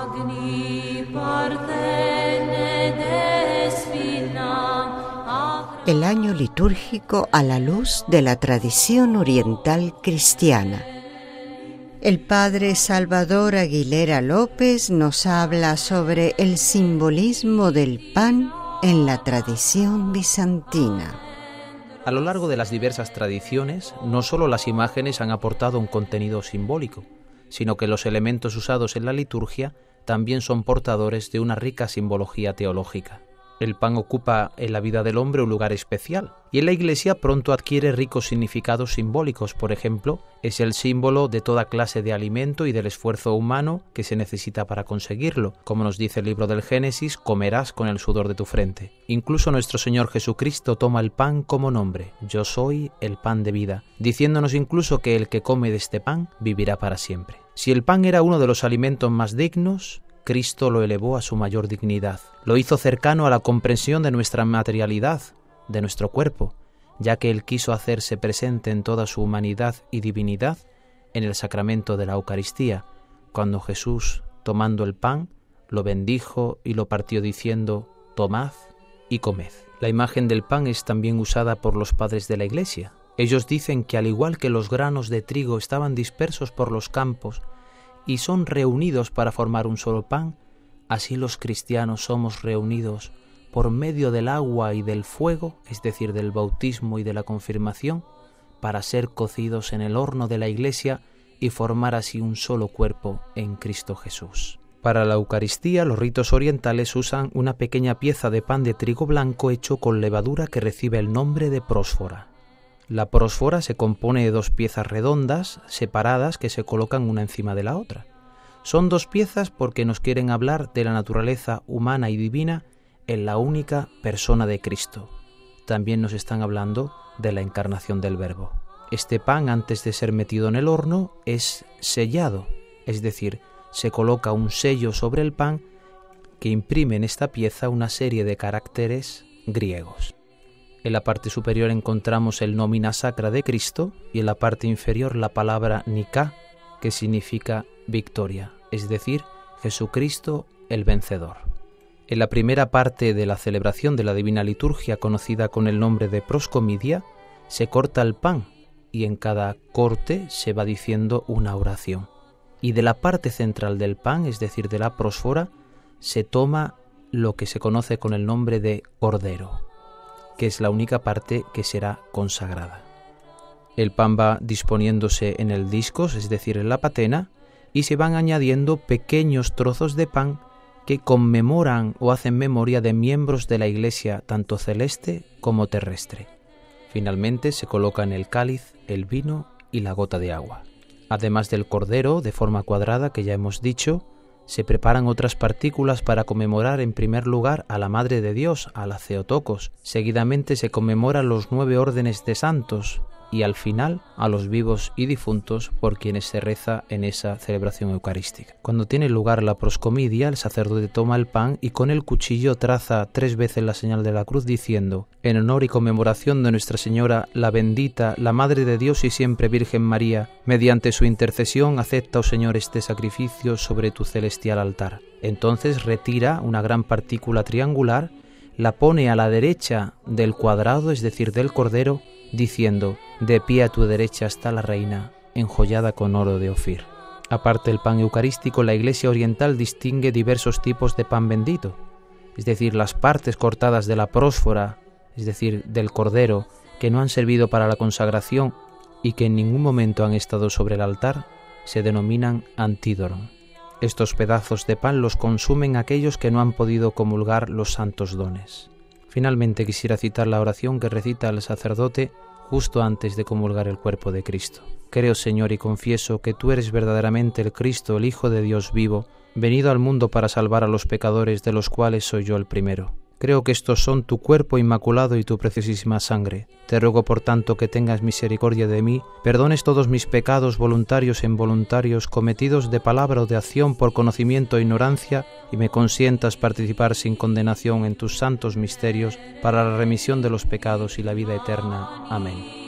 El año litúrgico a la luz de la tradición oriental cristiana. El padre Salvador Aguilera López nos habla sobre el simbolismo del pan en la tradición bizantina. A lo largo de las diversas tradiciones, no solo las imágenes han aportado un contenido simbólico, sino que los elementos usados en la liturgia también son portadores de una rica simbología teológica. El pan ocupa en la vida del hombre un lugar especial y en la Iglesia pronto adquiere ricos significados simbólicos. Por ejemplo, es el símbolo de toda clase de alimento y del esfuerzo humano que se necesita para conseguirlo. Como nos dice el libro del Génesis, comerás con el sudor de tu frente. Incluso nuestro Señor Jesucristo toma el pan como nombre. Yo soy el pan de vida, diciéndonos incluso que el que come de este pan vivirá para siempre. Si el pan era uno de los alimentos más dignos, Cristo lo elevó a su mayor dignidad. Lo hizo cercano a la comprensión de nuestra materialidad, de nuestro cuerpo, ya que Él quiso hacerse presente en toda su humanidad y divinidad en el sacramento de la Eucaristía, cuando Jesús, tomando el pan, lo bendijo y lo partió diciendo: tomad y comed. La imagen del pan es también usada por los padres de la Iglesia. Ellos dicen que al igual que los granos de trigo estaban dispersos por los campos y son reunidos para formar un solo pan, así los cristianos somos reunidos por medio del agua y del fuego, es decir, del bautismo y de la confirmación, para ser cocidos en el horno de la Iglesia y formar así un solo cuerpo en Cristo Jesús. Para la Eucaristía, los ritos orientales usan una pequeña pieza de pan de trigo blanco hecho con levadura que recibe el nombre de prósfora. La prósfora se compone de dos piezas redondas, separadas, que se colocan una encima de la otra. Son dos piezas porque nos quieren hablar de la naturaleza humana y divina en la única persona de Cristo. También nos están hablando de la encarnación del Verbo. Este pan, antes de ser metido en el horno, es sellado, es decir, se coloca un sello sobre el pan que imprime en esta pieza una serie de caracteres griegos. En la parte superior encontramos el nómina sacra de Cristo y en la parte inferior la palabra Nicá, que significa victoria, es decir, Jesucristo el vencedor. En la primera parte de la celebración de la Divina Liturgia, conocida con el nombre de proscomidia, se corta el pan y en cada corte se va diciendo una oración. Y de la parte central del pan, es decir, de la prósfora, se toma lo que se conoce con el nombre de cordero, que es la única parte que será consagrada. El pan va disponiéndose en el discos, es decir, en la patena, y se van añadiendo pequeños trozos de pan que conmemoran o hacen memoria de miembros de la Iglesia, tanto celeste como terrestre. Finalmente se coloca en el cáliz el vino y la gota de agua. Además del cordero, de forma cuadrada, que ya hemos dicho, se preparan otras partículas para conmemorar en primer lugar a la Madre de Dios, a la Theotokos. Seguidamente se conmemoran los 9 órdenes de santos y al final a los vivos y difuntos por quienes se reza en esa celebración eucarística. Cuando tiene lugar la proscomidia, el sacerdote toma el pan y con el cuchillo traza 3 veces la señal de la cruz diciendo: en honor y conmemoración de Nuestra Señora, la bendita, la Madre de Dios y siempre Virgen María, mediante su intercesión acepta, oh Señor, este sacrificio sobre tu celestial altar. Entonces retira una gran partícula triangular, la pone a la derecha del cuadrado, es decir, del cordero, diciendo: de pie a tu derecha está la reina, enjollada con oro de Ofir. Aparte del pan eucarístico, la Iglesia oriental distingue diversos tipos de pan bendito, es decir, las partes cortadas de la prósfora, es decir, del cordero, que no han servido para la consagración y que en ningún momento han estado sobre el altar, se denominan antídoron. Estos pedazos de pan los consumen aquellos que no han podido comulgar los santos dones. Finalmente quisiera citar la oración que recita el sacerdote justo antes de comulgar el cuerpo de Cristo. Creo, Señor, y confieso que tú eres verdaderamente el Cristo, el Hijo de Dios vivo, venido al mundo para salvar a los pecadores, de los cuales soy yo el primero. Creo que estos son tu cuerpo inmaculado y tu preciosísima sangre. Te ruego, por tanto, que tengas misericordia de mí, perdones todos mis pecados voluntarios e involuntarios, cometidos de palabra o de acción por conocimiento e ignorancia, y me consientas participar sin condenación en tus santos misterios para la remisión de los pecados y la vida eterna. Amén.